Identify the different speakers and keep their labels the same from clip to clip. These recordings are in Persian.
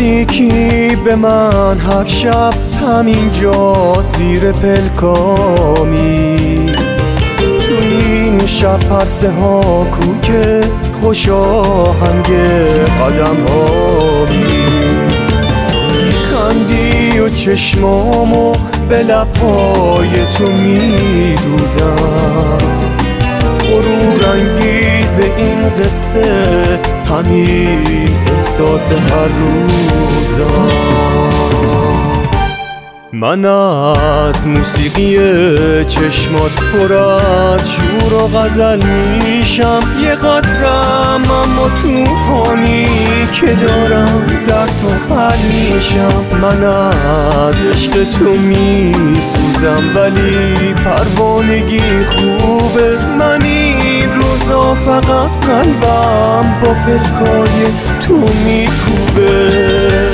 Speaker 1: نزدیکی به من هر شب همینجا زیر پلکامی، تو این شب پرسه ها کو که خوش آهنگ قدم هامی، میخندی و چشمامو به لبهای تو میدوزم، غرور انگیز این قصه همین احساس هر روزم. من از موسیقی چشمات پر از شور و غزل میشم، یه قطرم اما توفانی که دارم در تو حل میشم. من از عشق تو میسوزم ولی پروانگی خوبه، من این روزا فقط قلبم با پلکای تو میکوبه.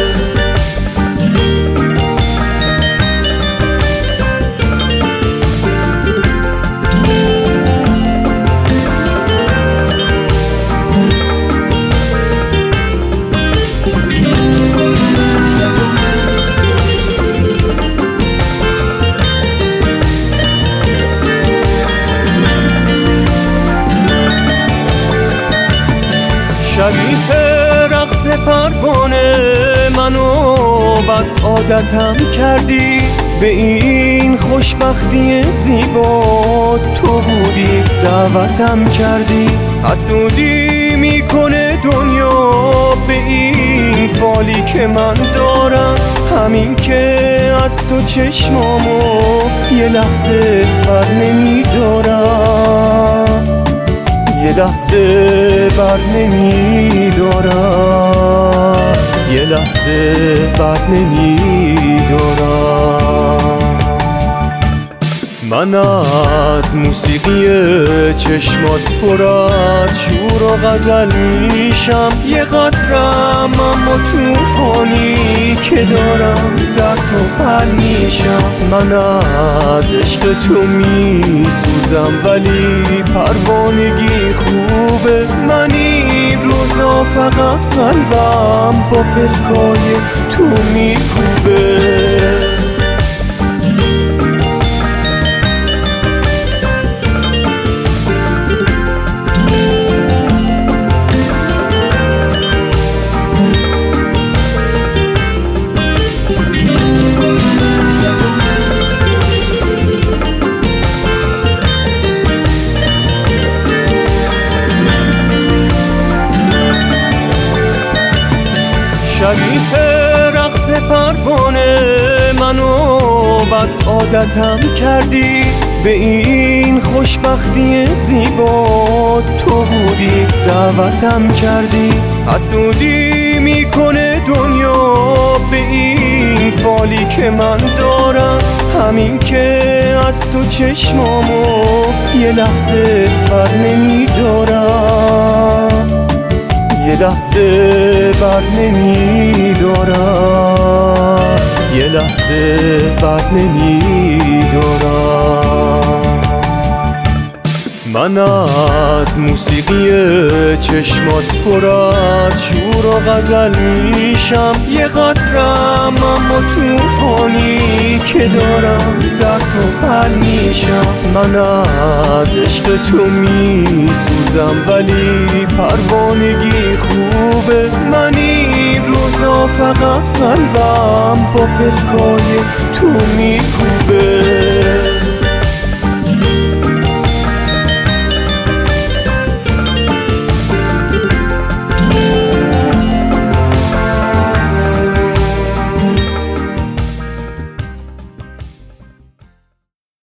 Speaker 1: شریف رقص پروانه منو بد عادتم کردی، به این خوشبختی زیبا تو بودی دعوتم کردی. حسودی میکنه دنیا به این فالی که من دارم، همین که از تو چشمامو یه لحظه بر نمیدارم، یه لحظه بر نمیدارم، یه لحظه بر نمیدارم. من از موسیقی چشمات پر از شور و غزل میشم، یه قطرم اما توفانی که دارم در تو حل میشم. من از عشق تو میسوزم ولی پروانگی خوبه، من این روزا فقط قلبم با پلکای تو میکوبه. شریف رقص پروانه منو بد عادتم کردی، به این خوشبختی زیبا تو بودی دعوتم کردی. حسودی میکنه دنیا به این فالی که من دارم، همین که از تو چشمامو یه لحظه بر نمیدارم، یه لحظه بر نمیدارم، یه لحظه بر نمیدارم. من از موسیقی چشمات پر از شور و غزل میشم، یه قطرم اما توفانی که دارم در تو حل میشم. من از عشق تو میسوزم ولی پروانگی خوبه، من این روزا فقط قلبم با پلکای تو